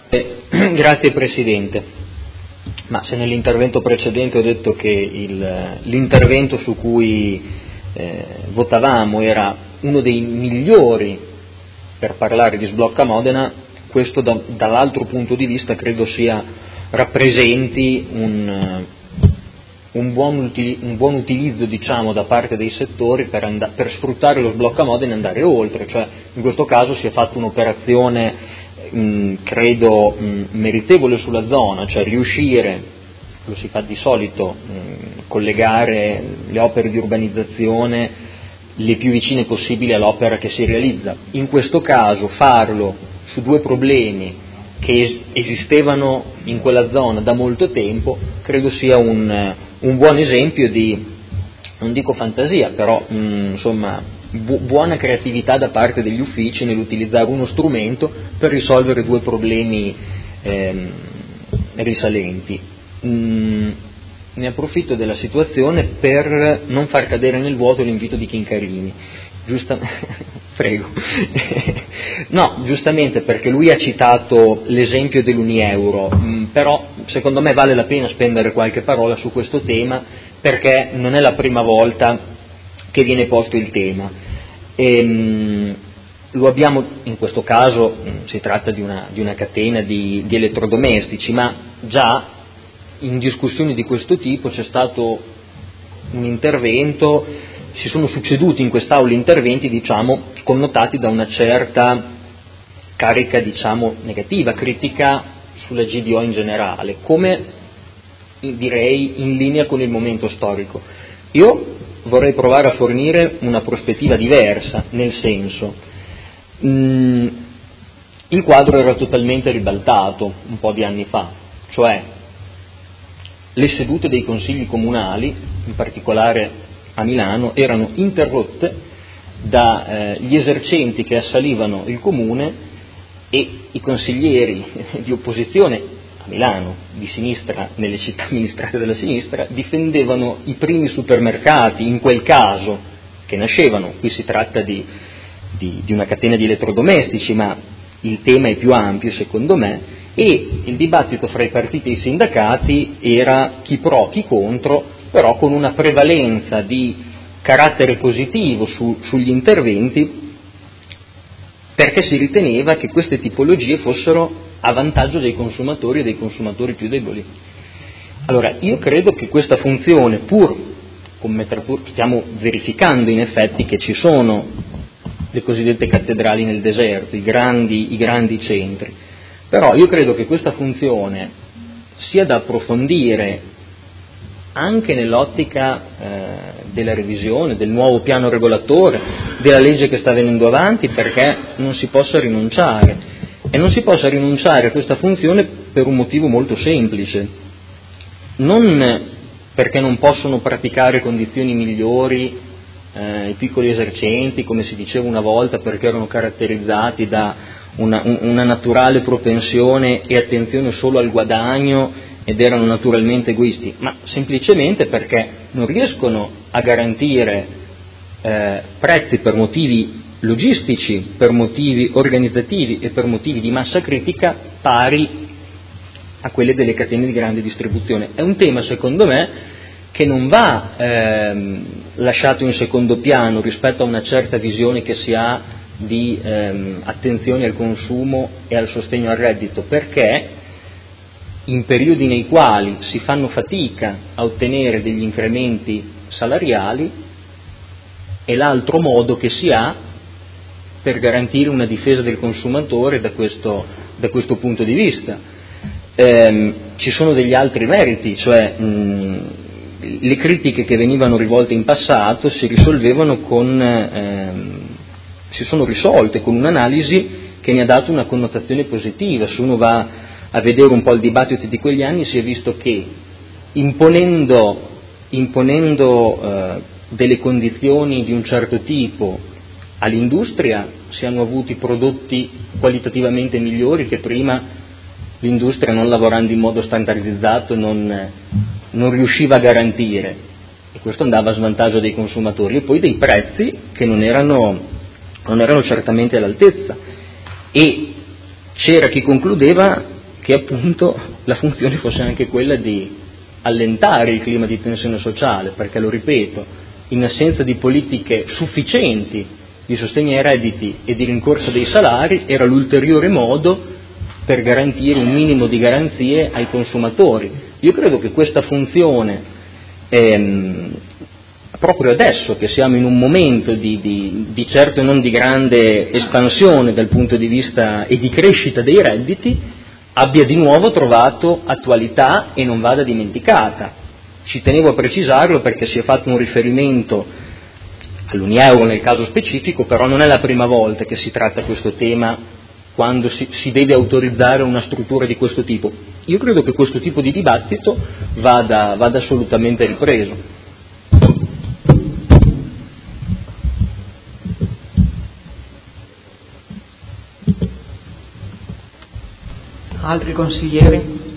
Grazie Presidente. Ma se nell'intervento precedente ho detto che l'intervento su cui votavamo era uno dei migliori per parlare di sblocca Modena, questo dall'altro punto di vista credo rappresenti un buon utilizzo, diciamo, da parte dei settori per sfruttare lo sblocca Modena e andare oltre. Cioè, in questo caso si è fatta un'operazione credo meritevole sulla zona, cioè riuscire, lo si fa di solito, collegare le opere di urbanizzazione le più vicine possibili all'opera che si realizza. In questo caso farlo su due problemi che esistevano in quella zona da molto tempo credo sia un buon esempio di, non dico fantasia, però insomma buona creatività da parte degli uffici nell'utilizzare uno strumento per risolvere due problemi risalenti. Ne approfitto della situazione per non far cadere nel vuoto l'invito di Chincarini. Prego. No, giustamente, perché lui ha citato l'esempio dell'Unieuro, però secondo me vale la pena spendere qualche parola su questo tema, perché non è la prima volta che viene posto il tema. Lo abbiamo, in questo caso si tratta di una catena di elettrodomestici, ma già in discussioni di questo tipo c'è stato un intervento, si sono succeduti in quest'Aula interventi, diciamo, connotati da una certa carica, diciamo, negativa, critica sulla GDO in generale, come direi in linea con il momento storico. Io vorrei provare a fornire una prospettiva diversa, nel senso, il quadro era totalmente ribaltato un po' di anni fa, cioè le sedute dei consigli comunali, in particolare a Milano, erano interrotte dagli esercenti che assalivano il comune e i consiglieri di opposizione a Milano, di sinistra, nelle città amministrate dalla sinistra, difendevano i primi supermercati, in quel caso, che nascevano. Qui si tratta di una catena di elettrodomestici, ma il tema è più ampio secondo me, e il dibattito fra i partiti e i sindacati era chi pro, chi contro, però con una prevalenza di carattere positivo sugli interventi, perché si riteneva che queste tipologie fossero a vantaggio dei consumatori e dei consumatori più deboli. Allora, io credo che questa funzione, stiamo verificando in effetti che ci sono le cosiddette cattedrali nel deserto, i grandi centri, però io credo che questa funzione sia da approfondire anche nell'ottica della revisione, del nuovo piano regolatore, della legge che sta venendo avanti, perché non si possa rinunciare. E non si possa rinunciare a questa funzione per un motivo molto semplice, non perché non possono praticare condizioni migliori i piccoli esercenti, come si diceva una volta, perché erano caratterizzati da una naturale propensione e attenzione solo al guadagno ed erano naturalmente egoisti, ma semplicemente perché non riescono a garantire prezzi per motivi logistici, per motivi organizzativi e per motivi di massa critica pari a quelle delle catene di grande distribuzione. È un tema, secondo me, che non va lasciato in secondo piano rispetto a una certa visione che si ha di attenzione al consumo e al sostegno al reddito, perché in periodi nei quali si fanno fatica a ottenere degli incrementi salariali è l'altro modo che si ha per garantire una difesa del consumatore da questo punto di vista. Ci sono degli altri meriti, cioè le critiche che venivano rivolte in passato si sono risolte con un'analisi che ne ha dato una connotazione positiva. Se uno va a vedere un po' il dibattito di quegli anni si è visto che imponendo delle condizioni di un certo tipo all'industria si hanno avuti prodotti qualitativamente migliori che prima l'industria, non lavorando in modo standardizzato, non riusciva a garantire, e questo andava a svantaggio dei consumatori, e poi dei prezzi che non erano certamente all'altezza, e c'era chi concludeva che appunto la funzione fosse anche quella di allentare il clima di tensione sociale, perché, lo ripeto, in assenza di politiche sufficienti di sostegno ai redditi e di rincorsa dei salari era l'ulteriore modo per garantire un minimo di garanzie ai consumatori. Io credo che questa funzione, proprio adesso che siamo in un momento di certo non di grande espansione dal punto di vista e di crescita dei redditi, abbia di nuovo trovato attualità e non vada dimenticata. Ci tenevo a precisarlo perché si è fatto un riferimento all'Unieuro nel caso specifico, però non è la prima volta che si tratta questo tema quando si deve autorizzare una struttura di questo tipo. Io credo che questo tipo di dibattito vada assolutamente ripreso. Altri consiglieri?